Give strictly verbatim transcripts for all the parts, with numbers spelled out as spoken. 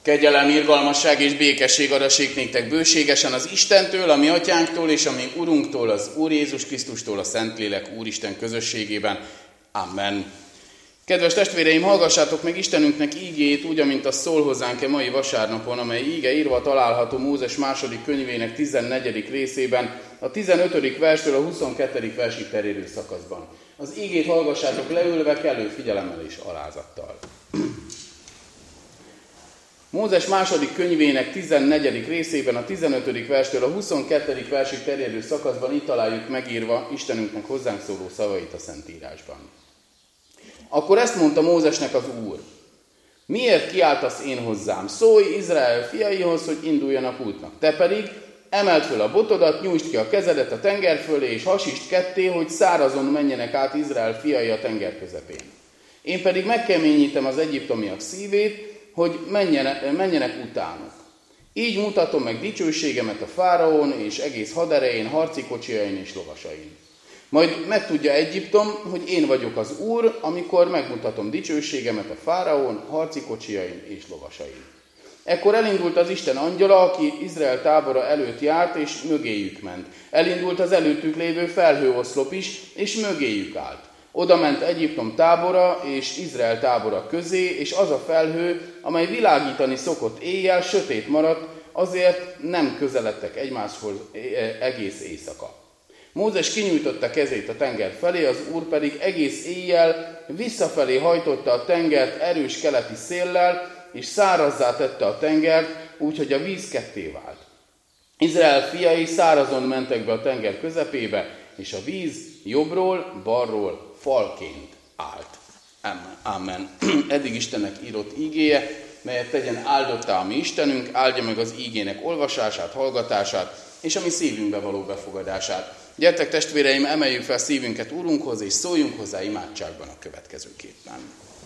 Kegyelem, irgalmasság és békesség adassék néktek bőségesen az Istentől, a mi atyánktól és a mi Urunktól, az Úr Jézus Krisztustól, a Szentlélek Úristen közösségében. Amen. Kedves testvéreim, hallgassátok meg Istenünknek ígéjét úgy, amint az szól hozzánk e mai vasárnapon, amely íge írva található Mózes második könyvének tizennegyedik részében, a tizenötödik verstől a huszonkettedik versig terjedő szakaszban. Az ígét hallgassátok leülve, kellő figyelemmel és alázattal. Mózes második könyvének tizennegyedik részében, a tizenötödik verstől a huszonkettedik versig terjedő szakaszban itt találjuk megírva Istenünknek hozzánk szóló szavait a Szentírásban. Akkor ezt mondta Mózesnek az Úr: miért kiáltasz én hozzám? Szólj Izrael fiaihoz, hogy induljanak útnak. Te pedig emeld föl a botodat, nyújtsd ki a kezedet a tenger fölé, és hasítsd ketté, hogy szárazon menjenek át Izrael fiai a tenger közepén. Én pedig megkeményítem az egyiptomiak szívét, hogy menjenek, menjenek utánuk. Így mutatom meg dicsőségemet a fáraón és egész haderején, harci kocsijain és lovasain. Majd megtudja Egyiptom, hogy én vagyok az Úr, amikor megmutatom dicsőségemet a fáraón, harci kocsijain és lovasain. Ekkor elindult az Isten angyala, aki Izrael tábora előtt járt, és mögéjük ment. Elindult az előttük lévő felhőoszlop is, és mögéjük állt. Oda ment Egyiptom tábora és Izrael tábora közé, és az a felhő, amely világítani szokott éjjel, sötét maradt, azért nem közeledtek egymáshoz egész éjszaka. Mózes kinyújtotta kezét a tenger felé, az Úr pedig egész éjjel visszafelé hajtotta a tengert erős keleti széllel, és szárazzá tette a tengert, úgyhogy a víz ketté vált. Izrael fiai szárazon mentek be a tenger közepébe, és a víz jobbról, balról falként állt. Amen. Eddig Istennek írott ígéje, melyet tegyen áldottá a mi Istenünk, áldja meg az ígének olvasását, hallgatását, és a mi szívünkbe való befogadását. Gyertek testvéreim, emeljük fel szívünket Úrunkhoz, és szóljunk hozzá imádságban a következőképpen.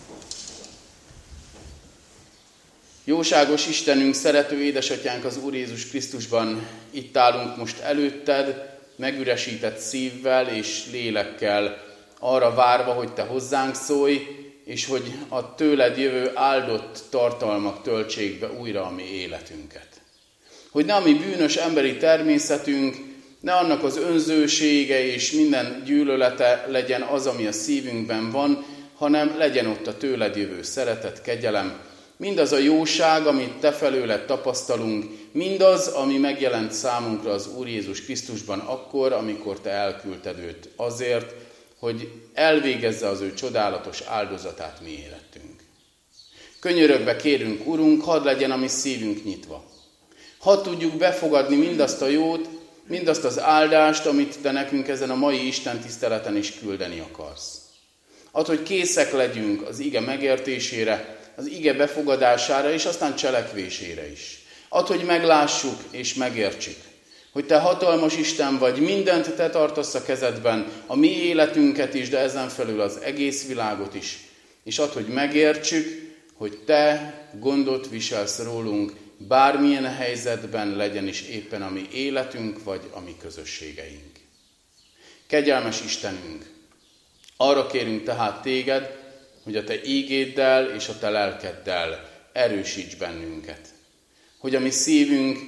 Jóságos Istenünk, szerető édesatyánk az Úr Jézus Krisztusban, itt állunk most előtted, megüresített szívvel és lélekkel, arra várva, hogy te hozzánk szólj, és hogy a tőled jövő áldott tartalmak töltsék be újra a mi életünket. Hogy ne a mi bűnös emberi természetünk, ne annak az önzősége és minden gyűlölete legyen az, ami a szívünkben van, hanem legyen ott a tőled jövő szeretet, kegyelem, mindaz a jóság, amit te felőled tapasztalunk, mindaz, ami megjelent számunkra az Úr Jézus Krisztusban akkor, amikor te elküldted őt azért, hogy elvégezze az ő csodálatos áldozatát mi életünk. Könyörögve kérünk, Urunk, hadd legyen a mi szívünk nyitva. Hadd tudjuk befogadni mindazt a jót, mindazt az áldást, amit te nekünk ezen a mai Isten tiszteleten is küldeni akarsz. Add, hogy készek legyünk az ige megértésére, az ige befogadására és aztán cselekvésére is. Add, hogy meglássuk és megértsük, hogy te hatalmas Isten vagy, mindent te tartasz a kezedben, a mi életünket is, de ezen felül az egész világot is. És add, hogy megértsük, hogy te gondot viselsz rólunk, bármilyen helyzetben legyen is éppen a mi életünk, vagy a mi közösségeink. Kegyelmes Istenünk, arra kérünk tehát téged, hogy a te ígéddel és a te lelkeddel erősíts bennünket. Hogy a mi szívünk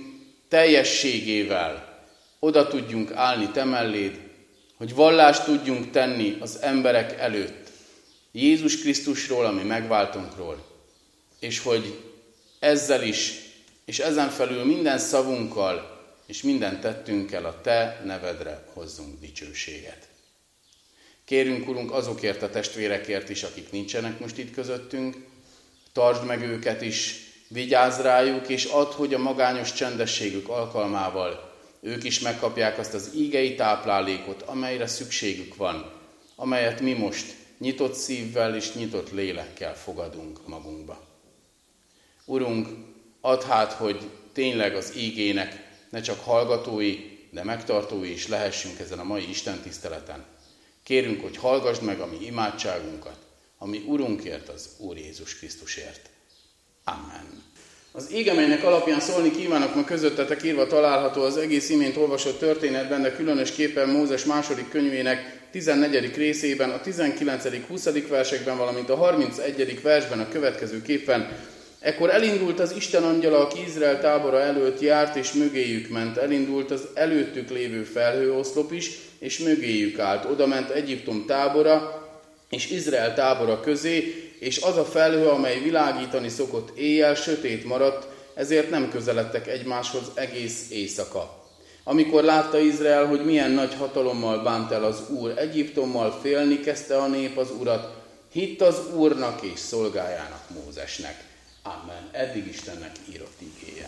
teljességével oda tudjunk állni te melléd, hogy vallást tudjunk tenni az emberek előtt Jézus Krisztusról, ami megváltunkról, és hogy ezzel is, és ezen felül minden szavunkkal és minden tettünkkel a te nevedre hozzunk dicsőséget. Kérünk, Urunk, azokért a testvérekért is, akik nincsenek most itt közöttünk, tartsd meg őket is, vigyázz rájuk, és add, hogy a magányos csendességük alkalmával ők is megkapják azt az ígei táplálékot, amelyre szükségük van, amelyet mi most nyitott szívvel és nyitott lélekkel fogadunk magunkba. Urunk, add hát, hogy tényleg az ígének ne csak hallgatói, de megtartói is lehessünk ezen a mai Isten tiszteleten. Kérünk, hogy hallgassd meg a mi imádságunkat, a mi Urunkért, az Úr Jézus Krisztusért. Amen. Az íge, melynek alapján szólni kívánok, ma közöttetek írva található az egész imént olvasott történetben, de különösképpen Mózes második könyvének tizennegyedik részében, a tizenkilencedik huszadik versekben, valamint a harmincegyedik versben a következőképpen: Ekkor elindult az Isten angyala, aki Izrael tábora előtt járt, és mögéjük ment. Elindult az előttük lévő felhőoszlop is, és mögéjük állt. Oda ment Egyiptom tábora, és Izrael tábora közé, és az a felhő, amely világítani szokott éjjel, sötét maradt, ezért nem közeledtek egymáshoz egész éjszaka. Amikor látta Izrael, hogy milyen nagy hatalommal bánt el az Úr Egyiptommal, félni kezdte a nép az Urat, hitt az Úrnak és szolgájának, Mózesnek. Amen. Eddig Istennek írott igéje.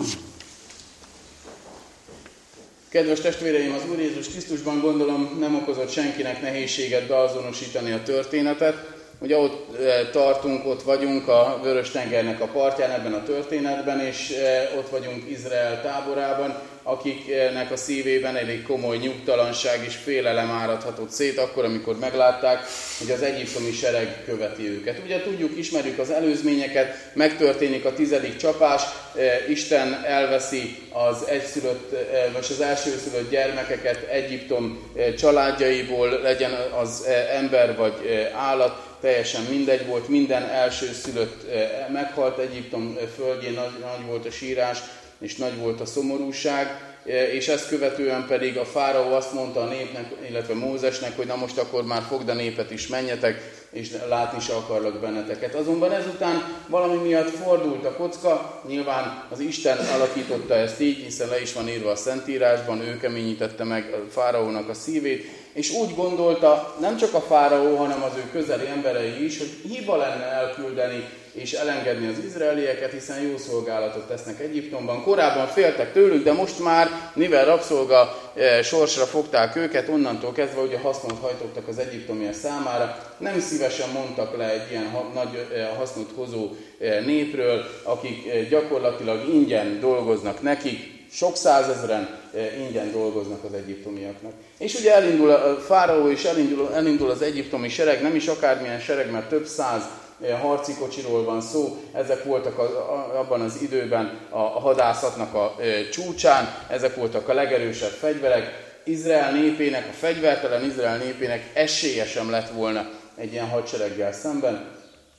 Kedves testvéreim, az Úr Jézus Krisztusban gondolom nem okozott senkinek nehézséget beazonosítani a történetet. Ugye ott tartunk, ott vagyunk a Vörös-tengernek a partján ebben a történetben, és ott vagyunk Izrael táborában, akiknek a szívében elég komoly nyugtalanság és félelem áradhatott szét, akkor, amikor meglátták, hogy az egyiptomi sereg követi őket. Ugye tudjuk, ismerjük az előzményeket, megtörténik a tizedik csapás, Isten elveszi az egyszülött, vagy az elsőszülött gyermekeket Egyiptom családjaiból, legyen az ember vagy állat, teljesen mindegy volt, minden elsőszülött meghalt Egyiptom földjén, nagy, nagy volt a sírás, és nagy volt a szomorúság, és ezt követően pedig a fáraó azt mondta a népnek, illetve Mózesnek, hogy na most akkor már fogd a népet is, menjetek, és látni se akarlak benneteket. Azonban ezután valami miatt fordult a kocka, nyilván az Isten alakította ezt így, hiszen le is van írva a Szentírásban, ő keményítette meg a fáraónak a szívét, és úgy gondolta nem csak a fáraó, hanem az ő közeli emberei is, hogy hiba lenne elküldeni és elengedni az izraelieket, hiszen jó szolgálatot tesznek Egyiptomban. Korábban féltek tőlük, de most már, mivel rabszolga e, sorsra fogták őket, onnantól kezdve ugye hasznot hajtottak az egyiptomiak számára, nem szívesen mondtak le egy ilyen ha, nagy e, hasznot hozó e, népről, akik e, gyakorlatilag ingyen dolgoznak nekik, sok százezren ingyen dolgoznak az egyiptomiaknak. És ugye elindul a fáraó, és elindul, elindul az egyiptomi sereg, nem is akármilyen sereg, mert több száz harci kocsiról van szó, ezek voltak a, a, abban az időben a, a hadászatnak a e, csúcsán, ezek voltak a legerősebb fegyverek. Izrael népének, a fegyvertelen Izrael népének esélye sem lett volna egy ilyen hadsereggel szemben.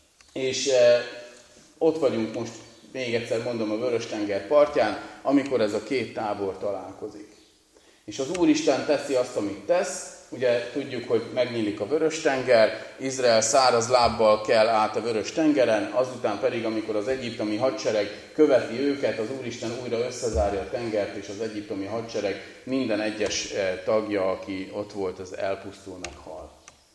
És e, ott vagyunk most, még egyszer mondom, a Vörös-tenger partján, amikor ez a két tábor találkozik. És az Úristen teszi azt, amit tesz. Ugye tudjuk, hogy megnyílik a Vörös-tenger, Izrael száraz lábbal kell át a Vörös-tengeren, azután pedig, amikor az egyiptomi hadsereg követi őket, az Úristen újra összezárja a tengert, és az egyiptomi hadsereg minden egyes tagja, aki ott volt, az elpusztul, meghal.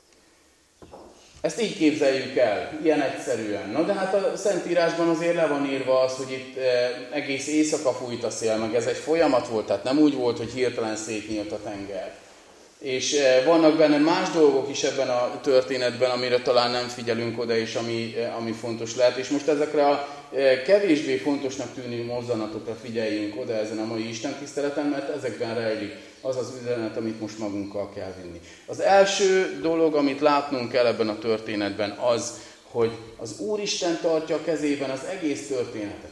Ezt így képzeljük el, ilyen egyszerűen. Na de hát a Szentírásban azért le van írva az, hogy itt egész éjszaka fújt a szél, meg ez egy folyamat volt, tehát nem úgy volt, hogy hirtelen szétnyílt a tenger. És vannak benne más dolgok is ebben a történetben, amire talán nem figyelünk oda, és ami, ami fontos lehet. És most ezekre a kevésbé fontosnak tűnő mozzanatokra figyeljünk oda ezen a mai istentiszteleten, mert ezekben rejlik az az üzenet, amit most magunkkal kell vinni. Az első dolog, amit látnunk kell ebben a történetben az, hogy az Úristen tartja a kezében az egész történetet.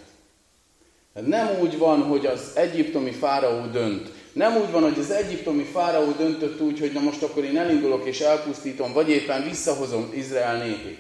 Nem úgy van, hogy az egyiptomi fáraó dönt. Nem úgy van, hogy az egyiptomi fáraó döntött úgy, hogy na most akkor én elindulok és elpusztítom, vagy éppen visszahozom Izrael népét.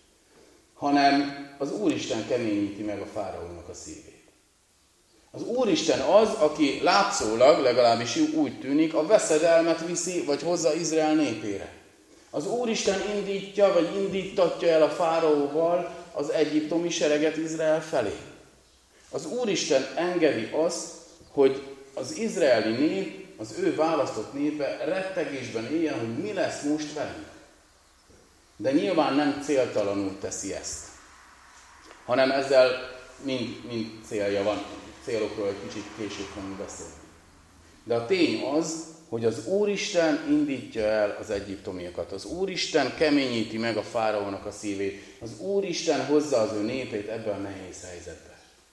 Hanem az Úristen keményíti meg a fáraónak a szívét. Az Úristen az, aki látszólag, legalábbis úgy tűnik, a veszedelmet viszi, vagy hozza Izrael népére. Az Úristen indítja, vagy indítatja el a fáraóval az egyiptomi sereget Izrael felé. Az Úristen engedi azt, hogy az izraeli nép, az ő választott népe rettegésben éljen, hogy mi lesz most velünk. De nyilván nem céltalanul teszi ezt, hanem ezzel mind, mind célja van. Célokról egy kicsit később fogunk beszélni. De a tény az, hogy az Úristen indítja el az egyiptomiakat. Az Úristen keményíti meg a fáraónak a szívét. Az Úristen hozza az ő népét ebbe a nehéz helyzetbe.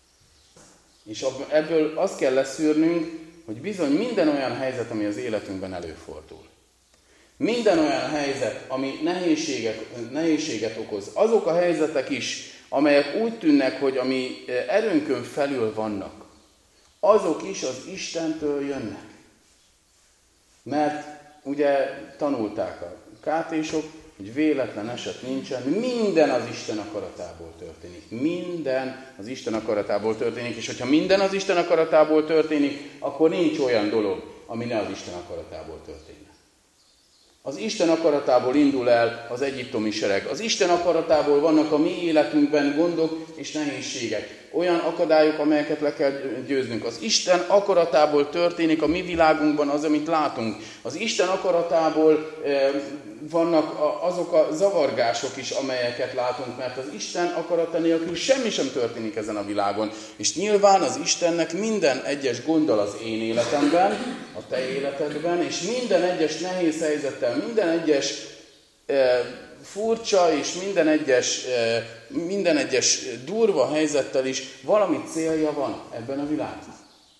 És ebből azt kell leszűrnünk, hogy bizony minden olyan helyzet, ami az életünkben előfordul. Minden olyan helyzet, ami nehézséget, nehézséget okoz. Azok a helyzetek is, amelyek úgy tűnnek, hogy a mi erőnkön felül vannak, azok is az Istentől jönnek. Mert ugye tanulták a kátésok, hogy véletlen eset nincsen, minden az Isten akaratából történik. Minden az Isten akaratából történik, és hogyha minden az Isten akaratából történik, akkor nincs olyan dolog, ami ne az Isten akaratából történne. Az Isten akaratából indul el az egyiptomi sereg. Az Isten akaratából vannak a mi életünkben gondok és nehézségek. Olyan akadályok, amelyeket le kell győznünk. Az Isten akaratából történik a mi világunkban az, amit látunk. Az Isten akaratából eh, vannak a, azok a zavargások is, amelyeket látunk, mert az Isten akarata nélkül semmi sem történik ezen a világon. És nyilván az Istennek minden egyes gonddal az én életemben, a te életedben, és minden egyes nehéz helyzettel, minden egyes eh, furcsa és minden egyes, eh, minden egyes durva helyzettel is valami célja van ebben a világban.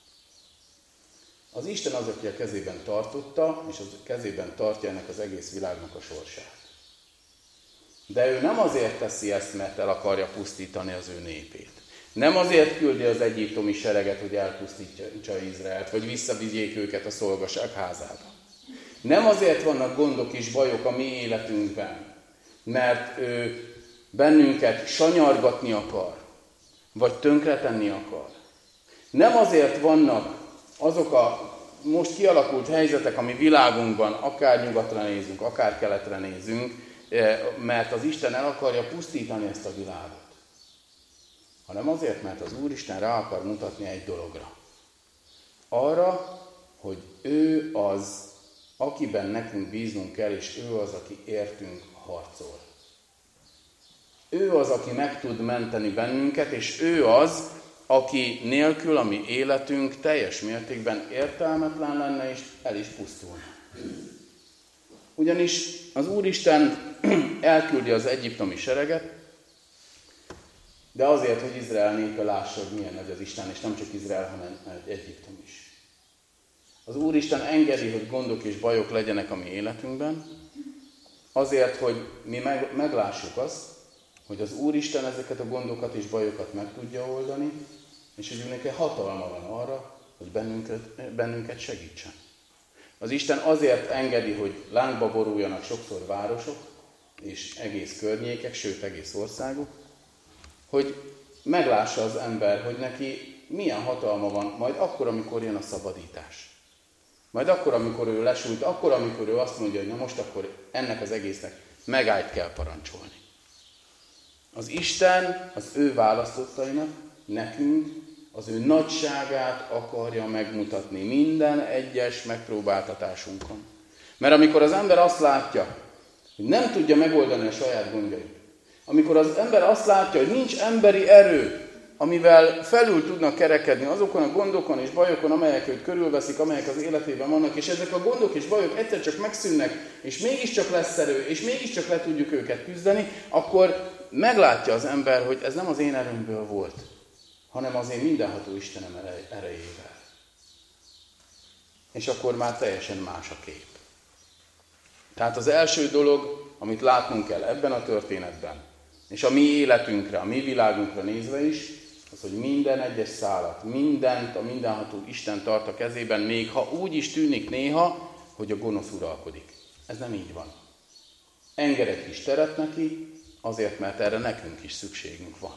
Az Isten az, aki a kezében tartotta, és a kezében tartja ennek az egész világnak a sorsát. De ő nem azért teszi ezt, mert el akarja pusztítani az ő népét. Nem azért küldi az egyiptomi sereget, hogy elpusztítsa Izraelt, vagy visszavigyék őket a szolgaság házába. Nem azért vannak gondok és bajok a mi életünkben, mert ő bennünket sanyargatni akar, vagy tönkretenni akar. Nem azért vannak azok a most kialakult helyzetek, ami világunkban, akár nyugatra nézünk, akár keletre nézünk, mert az Isten el akarja pusztítani ezt a világot. Hanem azért, mert az Úristen rá akar mutatni egy dologra. Arra, hogy ő az, akiben nekünk bíznunk kell, és ő az, aki értünk harcol. Ő az, aki meg tud menteni bennünket, és ő az, aki nélkül a mi életünk teljes mértékben értelmetlen lenne, és el is pusztulna. Ugyanis az Úristen elküldi az egyiptomi sereget, de azért, hogy Izrael népe lássa, hogy milyen nagy az Isten, és nem csak Izrael, hanem Egyiptom is. Az Úristen engedi, hogy gondok és bajok legyenek a mi életünkben, azért, hogy mi meg, meglássuk azt, hogy az Úristen ezeket a gondokat és bajokat meg tudja oldani, és hogy neki hatalma van arra, hogy bennünket, bennünket segítsen. Az Isten azért engedi, hogy lángba boruljanak sokszor városok, és egész környékek, sőt egész országok, hogy meglássa az ember, hogy neki milyen hatalma van majd akkor, amikor jön a szabadítás. Majd akkor, amikor ő lesújt, akkor, amikor ő azt mondja, hogy na most akkor ennek az egésznek megállt kell parancsolni. Az Isten az ő választottainak, nekünk, az ő nagyságát akarja megmutatni minden egyes megpróbáltatásunkon. Mert amikor az ember azt látja, hogy nem tudja megoldani a saját gondjait, amikor az ember azt látja, hogy nincs emberi erő, amivel felül tudnak kerekedni azokon a gondokon és bajokon, amelyek őt körülveszik, amelyek az életében vannak, és ezek a gondok és bajok egyszer csak megszűnnek, és mégiscsak lesz erő, és mégiscsak le tudjuk őket küzdeni, akkor meglátja az ember, hogy ez nem az én erőmből volt, hanem az én mindenható Istenem erejével. És akkor már teljesen más a kép. Tehát az első dolog, amit látnunk kell ebben a történetben, és a mi életünkre, a mi világunkra nézve is, az, hogy minden egyes szálat, mindent a mindenható Isten tart a kezében, még ha úgy is tűnik néha, hogy a gonosz uralkodik. Ez nem így van. Enged egy kis teret neki, azért, mert erre nekünk is szükségünk van.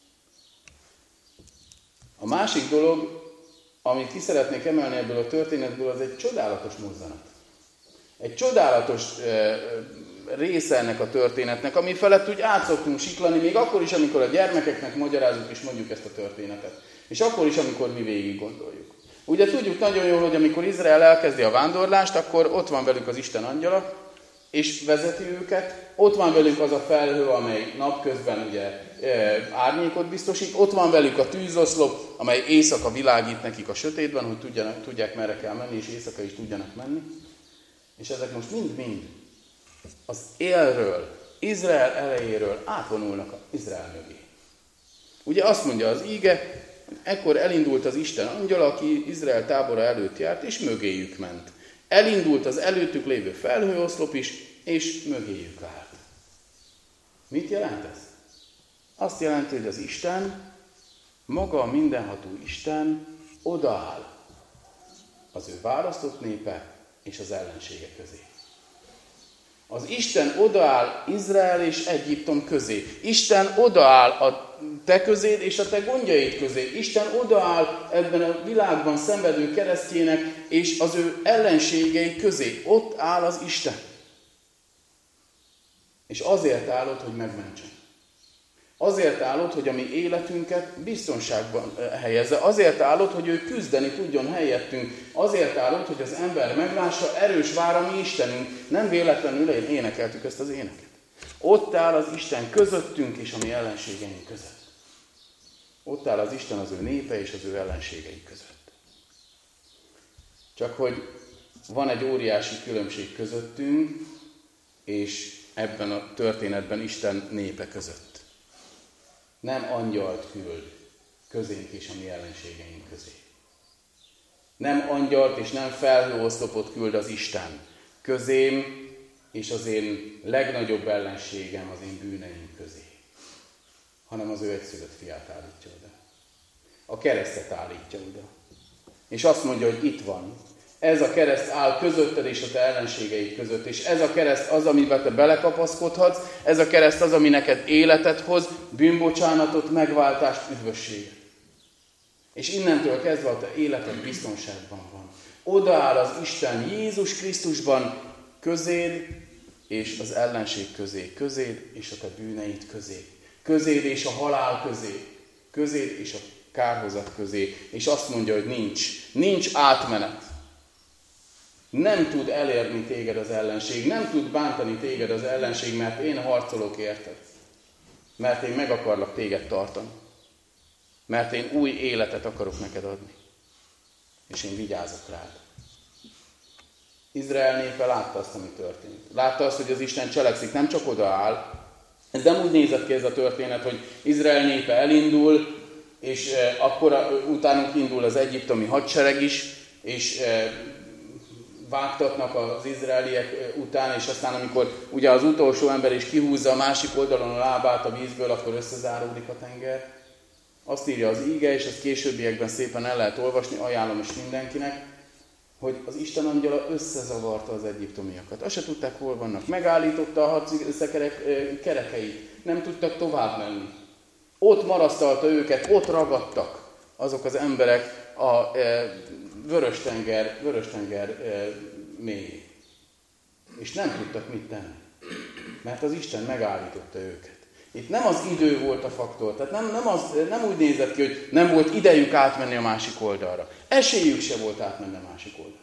A másik dolog, amit ki szeretnék emelni ebből a történetből, az egy csodálatos mozzanat. Egy csodálatos e, része ennek a történetnek, ami felett úgy át szoktunk siklani, még akkor is, amikor a gyermekeknek magyarázunk és mondjuk ezt a történetet. És akkor is, amikor mi végig gondoljuk. Ugye tudjuk nagyon jól, hogy amikor Izrael elkezdi a vándorlást, akkor ott van velük az Isten angyala, és vezeti őket. Ott van velük az a felhő, amely napközben ugye árnyékot biztosít. Ott van velük a tűzoszlop, amely éjszaka világít nekik a sötétben, hogy tudjanak, tudják merre kell menni, és éjszaka is tudjanak menni. És ezek most mind-mind az élről, Izrael elejéről átvonulnak az Izrael mögé. Ugye azt mondja az íge, ekkor elindult az Isten angyala, aki Izrael tábora előtt járt, és mögéjük ment. Elindult az előttük lévő felhőoszlop is, és mögéjük állt. Mit jelent ez? Azt jelenti, hogy az Isten, maga a mindenható Isten odaáll az ő választott népe és az ellensége közé. Az Isten odaáll Izrael és Egyiptom közé. Isten odaáll a te közéd és a te gondjaid közé. Isten odaáll ebben a világban szenvedő keresztjének és az ő ellenségei közé. Ott áll az Isten. És azért állod, hogy megmentsen. Azért állod, hogy a mi életünket biztonságban helyezze. Azért állod, hogy ő küzdeni tudjon helyettünk. Azért állod, hogy az ember meglássa, erős vár a mi Istenünk. Nem véletlenül énekeltük ezt az éneket. Ott áll az Isten közöttünk és a mi ellenségeink között. Ott áll az Isten az ő népe és az ő ellenségei között. Csak hogy van egy óriási különbség közöttünk, és ebben a történetben Isten népe között. Nem angyalt küld közénk és a mi ellenségeink közé. Nem angyalt és nem felhőoszlopot küld az Isten közém és az én legnagyobb ellenségem, az én bűneim közé. Hanem az ő egyszülött fiát állítja oda. A keresztet állítja oda. És azt mondja, hogy itt van. Ez a kereszt áll közötted és a te ellenségeid között. És ez a kereszt az, amiben te belekapaszkodhatsz. Ez a kereszt az, ami neked életet hoz, bűnbocsánatot, megváltást, üdvösséget. És innentől kezdve a te életed biztonságban van. Odaáll az Isten Jézus Krisztusban közéd és az ellenség közé. Közéd és a te bűneid közé. Közéd és a halál közé. Közéd és a kárhozat közé. És azt mondja, hogy nincs. Nincs átmenet. Nem tud elérni téged az ellenség, nem tud bántani téged az ellenség, mert én harcolok érted. Mert én meg akarlak téged tartani. Mert én új életet akarok neked adni. És én vigyázok rád. Izrael népe látta azt, ami történt. Látta azt, hogy az Isten cselekszik, nem csak odaáll. Ez nem úgy nézett ki ez a történet, hogy Izrael népe elindul, és akkor utánuk indul az egyiptomi hadsereg is, és vágtatnak az izraeliek után, és aztán amikor ugye az utolsó ember is kihúzza a másik oldalon a lábát a vízből, akkor összezáródik a tenger. Azt írja az íge, és ezt későbbiekben szépen el lehet olvasni, ajánlom is mindenkinek, hogy az Isten angyala összezavarta az egyiptomiakat. Azt se tudták, hol vannak. Megállította a hadszekerek kerekeit. Nem tudtak tovább menni. Ott marasztalta őket, ott ragadtak azok az emberek a Vörös-tenger, Vörös-tenger e, mélyén. És nem tudtak mit tenni. Mert az Isten megállította őket. Itt nem az idő volt a faktor. Tehát nem, nem, az, nem úgy nézett ki, hogy nem volt idejük átmenni a másik oldalra. Esélyük se volt átmenni a másik oldalra.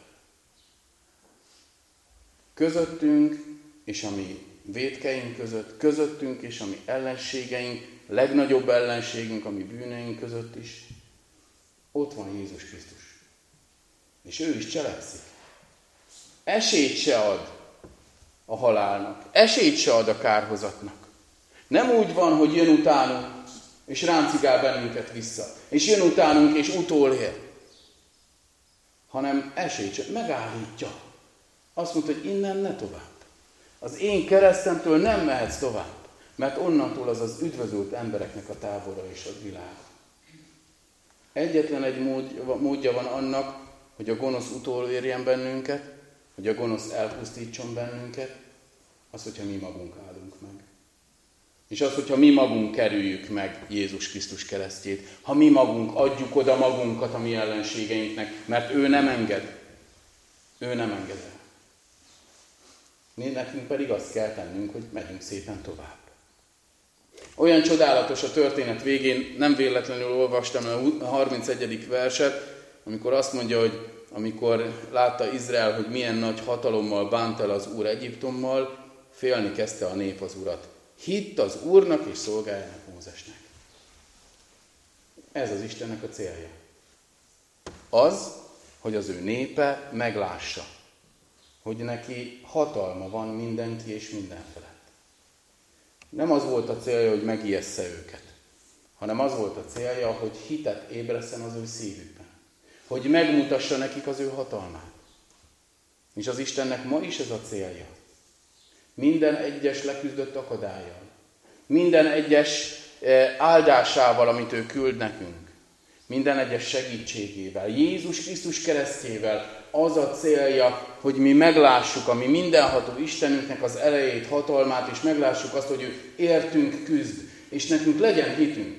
Közöttünk és a mi vétkeink között, közöttünk és a mi ellenségeink, legnagyobb ellenségünk, a mi bűneink között is, ott van Jézus Krisztus. És ő is cselekszik. Esélyt se ad a halálnak. Esélyt se ad a kárhozatnak. Nem úgy van, hogy jön utánunk, és ráncigál bennünket vissza. És jön utánunk, és utolér. Hanem esélyt se, megállítja. Azt mondta, hogy innen ne tovább. Az én keresztemtől nem mehetsz tovább. Mert onnantól az az üdvözült embereknek a tábora és a világ. Egyetlen egy mód, módja van annak, hogy a gonosz utolérjen bennünket, hogy a gonosz elpusztítson bennünket, az, hogyha mi magunk állunk meg. És az, hogyha mi magunk kerüljük meg Jézus Krisztus keresztjét, ha mi magunk adjuk oda magunkat a mi ellenségeinknek, mert ő nem enged. Ő nem enged el. Nekünk pedig azt kell tennünk, hogy megyünk szépen tovább. Olyan csodálatos a történet végén, nem véletlenül olvastam a harmincegyedik verset, amikor azt mondja, hogy amikor látta Izrael, hogy milyen nagy hatalommal bánt el az Úr Egyiptommal, félni kezdte a nép az Urat. Hitt az Úrnak és szolgájának Mózesnek. Ez az Istennek a célja. Az, hogy az ő népe meglássa, hogy neki hatalma van mindenki és minden felett. Nem az volt a célja, hogy megijessze őket, hanem az volt a célja, hogy hitet ébresszen az ő szívükben. Hogy megmutassa nekik az ő hatalmát. És az Istennek ma is ez a célja. Minden egyes leküzdött akadályjal, minden egyes áldásával, amit ő küld nekünk, minden egyes segítségével, Jézus Krisztus keresztjével az a célja, hogy mi meglássuk a mi mindenható Istenünknek az erejét, hatalmát, és meglássuk azt, hogy ő értünk küzd, és nekünk legyen hitünk.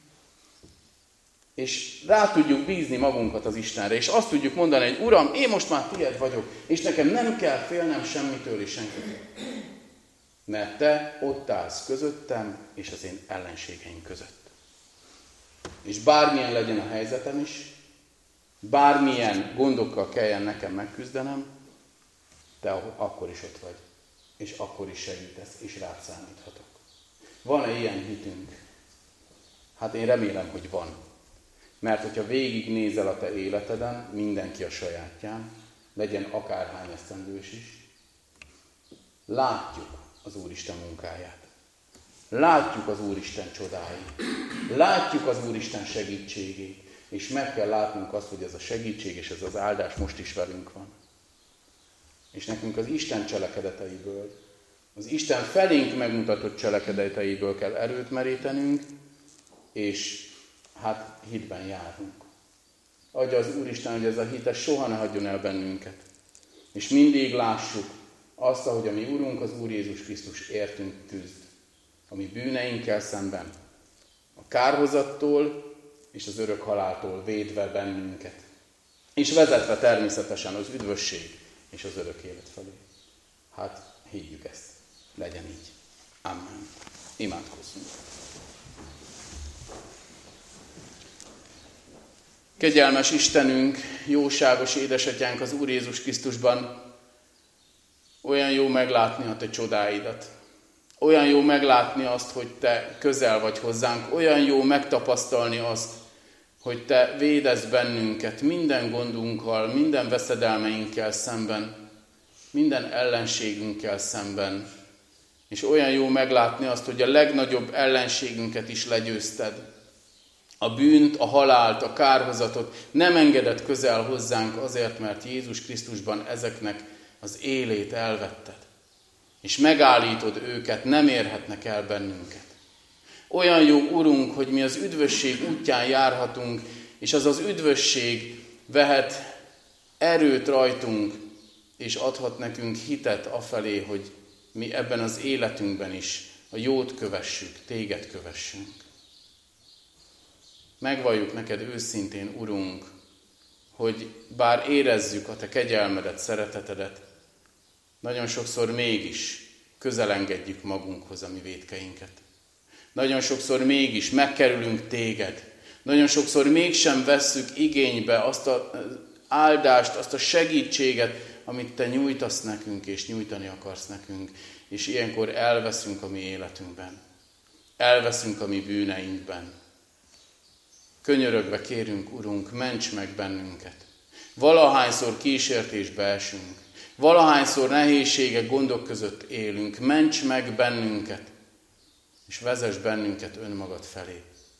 És rá tudjuk bízni magunkat az Istenre, és azt tudjuk mondani, hogy Uram, én most már tiéd vagyok, és nekem nem kell félnem semmitől és senkitől. Mert te ott állsz közöttem, és az én ellenségeim között. És bármilyen legyen a helyzetem is, bármilyen gondokkal kelljen nekem megküzdenem, te akkor is ott vagy, és akkor is segítesz, és rád számíthatok. Van-e ilyen hitünk? Hát én remélem, hogy van. Mert hogyha végignézel a te életeden, mindenki a sajátján, legyen akárhány esztendős is, látjuk az Úristen munkáját. Látjuk az Úristen csodáit. Látjuk az Úristen segítségét. És meg kell látnunk azt, hogy ez a segítség és ez az áldás most is velünk van. És nekünk az Isten cselekedeteiből, az Isten felénk megmutatott cselekedeteiből kell erőt merítenünk, és hát hitben járunk. Adja az Úristen, hogy ez a hit soha ne hagyjon el bennünket. És mindig lássuk azt, ahogy a mi Urunk, az Úr Jézus Krisztus értünk küzd. A mi bűneinkkel szemben, a kárhozattól és az örök haláltól védve bennünket. És vezetve természetesen az üdvösség és az örök élet felé. Hát higgyük ezt. Legyen így. Amen. Imádkozzunk. Kegyelmes Istenünk, jóságos édesatyánk az Úr Jézus Krisztusban, olyan jó meglátni a te csodáidat. Olyan jó meglátni azt, hogy te közel vagy hozzánk. Olyan jó megtapasztalni azt, hogy te védesz bennünket minden gondunkkal, minden veszedelmeinkkel szemben, minden ellenségünkkel szemben. És olyan jó meglátni azt, hogy a legnagyobb ellenségünket is legyőzted. A bűnt, a halált, a kárhozatot nem engedett közel hozzánk azért, mert Jézus Krisztusban ezeknek az élét elvetted. És megállítod őket, nem érhetnek el bennünket. Olyan jó Urunk, hogy mi az üdvösség útján járhatunk, és az az üdvösség vehet erőt rajtunk, és adhat nekünk hitet afelé, hogy mi ebben az életünkben is a jót kövessük, téged kövessünk. Megvalljuk neked őszintén, Urunk, hogy bár érezzük a te kegyelmedet, szeretetedet, nagyon sokszor mégis közelengedjük magunkhoz a mi vétkeinket. Nagyon sokszor mégis megkerülünk téged. Nagyon sokszor mégsem vesszük igénybe azt az áldást, azt a segítséget, amit te nyújtasz nekünk, és nyújtani akarsz nekünk. És ilyenkor elveszünk a mi életünkben. Elveszünk a mi bűneinkben. Könyörögve kérünk, Urunk, ments meg bennünket. Valahányszor kísértésbe esünk. Valahányszor nehézségek, gondok között élünk, ments meg bennünket, és vezess bennünket önmagad felé.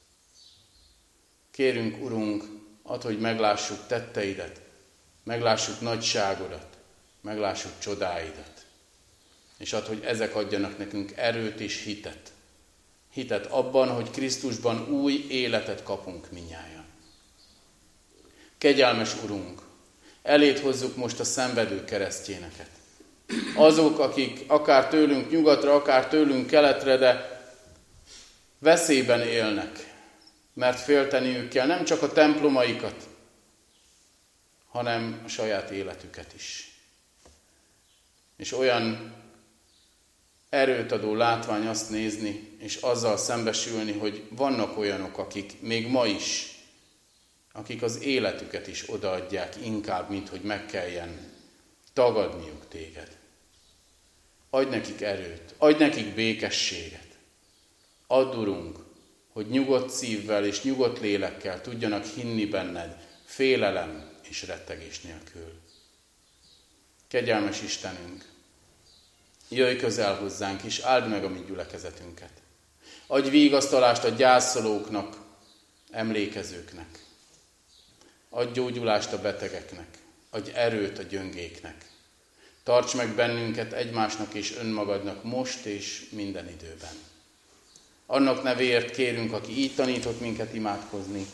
Kérünk, Urunk, add, hogy meglássuk tetteidet, meglássuk nagyságodat, meglássuk csodáidat, és add, hogy ezek adjanak nekünk erőt és hitet. Hitet abban, hogy Krisztusban új életet kapunk mindnyájan. Kegyelmes Urunk, eléd hozzuk most a szenvedő keresztjéneket. Azok, akik akár tőlünk nyugatra, akár tőlünk keletre, de veszélyben élnek, mert félteniük kell nem csak a templomaikat, hanem a saját életüket is. És olyan erőt adó látvány azt nézni, és azzal szembesülni, hogy vannak olyanok, akik még ma is, akik az életüket is odaadják inkább, mint hogy meg kelljen tagadniuk téged. Adj nekik erőt, adj nekik békességet. Add, Urunk, hogy nyugodt szívvel és nyugodt lélekkel tudjanak hinni benned, félelem és rettegés nélkül. Kegyelmes Istenünk, jöjj közel hozzánk, és áld meg a mi gyülekezetünket. Adj vigasztalást a gyászolóknak, emlékezőknek. Adj gyógyulást a betegeknek, adj erőt a gyöngéknek. Tarts meg bennünket egymásnak és önmagadnak most és minden időben. Annak nevéért kérünk, aki így tanított minket imádkozni,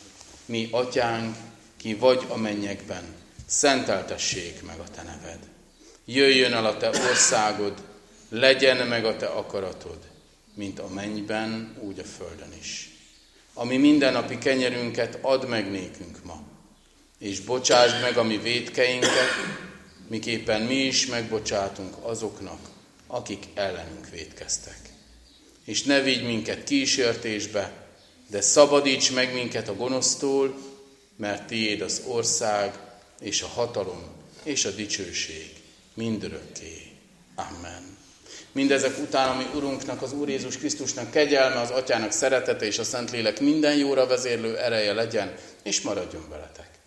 Mi atyánk, ki vagy a mennyekben, szenteltessék meg a te neved. Jöjjön el a te országod, legyen meg a te akaratod, mint a mennyben, úgy a földön is. Ami mindennapi kenyerünket add meg nékünk ma, és bocsásd meg a mi vétkeinket, miképpen mi is megbocsátunk azoknak, akik ellenünk vétkeztek. És ne vigy minket kísértésbe, de szabadíts meg minket a gonosztól, mert tiéd az ország, és a hatalom, és a dicsőség mindörökké. Amen. Mindezek után, ami Urunknak, az Úr Jézus Krisztusnak kegyelme, az Atyának szeretete és a Szentlélek minden jóra vezérlő ereje legyen, és maradjon veletek.